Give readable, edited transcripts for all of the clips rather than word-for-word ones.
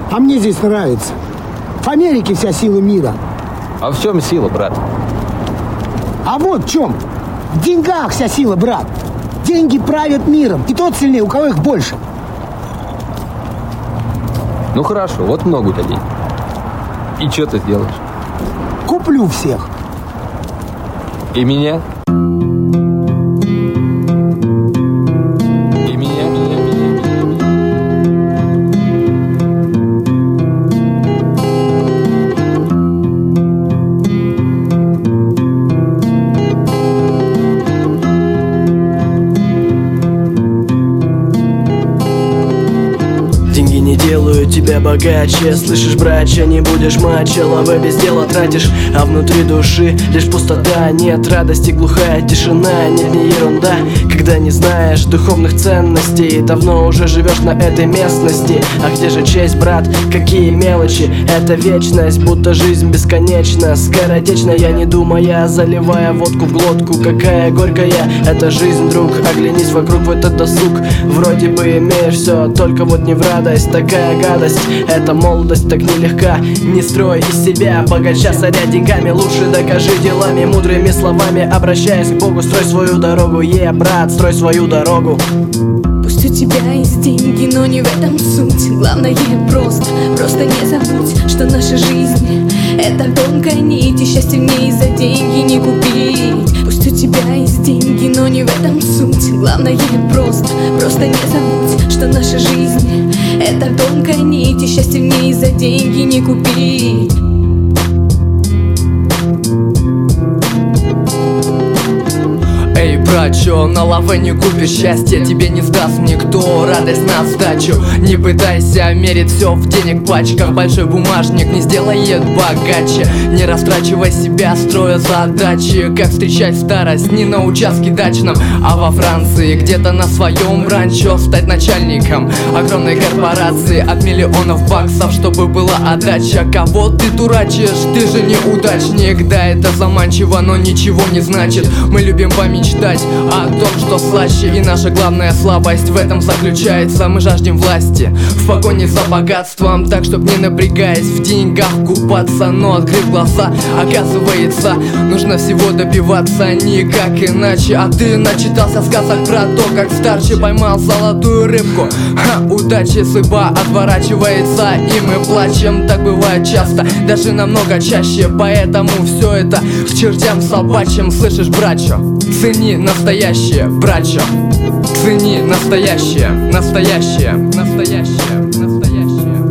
А мне здесь нравится. В Америке вся сила мира. А в чем сила, брат? А вот в чем. В деньгах вся сила, брат. Деньги правят миром. И тот сильнее, у кого их больше. Ну хорошо, вот много у тебя денег. И что ты сделаешь? Куплю всех. И меня? Деньги не делают тебя богаче. Слышишь, братья, не будешь мачо. Лавы без дела тратишь, а внутри души лишь пустота. Нет радости, глухая тишина. Нет, не ерунда, когда не знаешь духовных ценностей. Давно уже живешь на этой местности. А где же честь, брат? Какие мелочи? Это вечность, будто жизнь бесконечна. Скоротечная, не думая, заливая водку в глотку. Какая горькая эта жизнь, друг. Оглянись вокруг в этот досуг. Вроде бы имеешь все, только вот не в радость. Такая гадость, эта молодость так нелегка. Не строй из себя богача, соря деньгами. Лучше докажи делами, мудрыми словами. Обращаясь к Богу, строй свою дорогу. Брат, строй свою дорогу. Пусть у тебя есть деньги, но не в этом суть. Главное просто не забудь, что наша жизнь — это тонкая нить, и счастье в ней за деньги не купить. Пусть у тебя есть деньги, но не в этом суть. Главное просто не забудь, что наша жизнь — это тонкая нить, и счастье в ней за деньги не купить. Эй, брат, чё, на лаве не купишь счастье, тебе не сдаст никто радость на сдачу. Не пытайся мерить все в денег пачках, большой бумажник не сделает богаче. Не растрачивай себя, строя задачи, как встречать старость не на участке дачном, а во Франции, где-то на своем ранчо стать начальником огромной корпорации от миллионов баксов, чтобы была отдача. Кого ты дурачишь, ты же неудачник. Да, это заманчиво, но ничего не значит. Мы любим помечтать о том, что слаще, и наша главная слабость в этом заключается. Мы жаждем власти в погоне за богатством, так чтоб не напрягаясь в деньгах купаться. Но открыв глаза, оказывается, нужно всего добиваться никак иначе. А ты начитался сказок про то, как старче поймал золотую рыбку. Удача судьба отворачивается, и мы плачем. Так бывает часто, даже намного чаще. Поэтому все это к чертям собачьим. Слышишь, братчо? Цени настоящее, братчо. Цени настоящее, настоящее, настоящее, настоящее.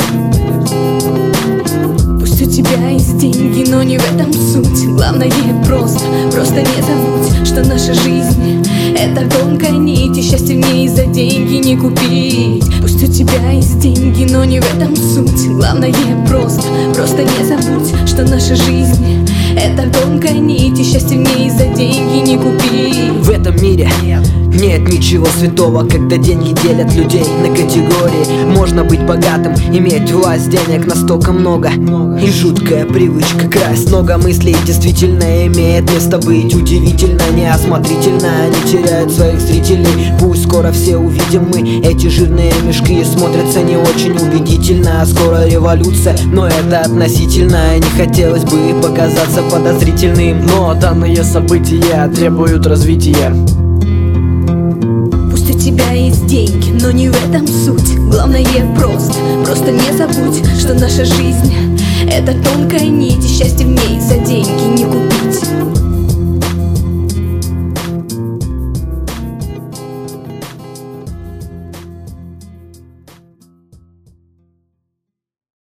Пусть у тебя есть деньги, но не в этом суть. Главное просто не забудь, что наша жизнь — это тонкая нить, и счастье в ней за деньги не купить. Пусть у тебя есть деньги, но не в этом суть. Главное просто не забудь, что наша жизнь — это тонкая нить, и счастье в ней за деньги не купить. В этом мире нет ничего святого, когда деньги делят людей на категории. Можно быть богатым, иметь власть, денег настолько много, и жуткая привычка красть. Много мыслей действительно имеет место быть. Удивительно, неосмотрительно они теряют своих зрителей. Пусть скоро все увидим мы эти жирные мешки, смотрятся не очень убедительно. Скоро революция, но это относительно. Не хотелось бы показаться подозрительным, но данные события требуют развития. Пусть у тебя есть деньги, но не в этом суть. Главное просто не забудь, что наша жизнь — это тонкая нить, и счастье в ней за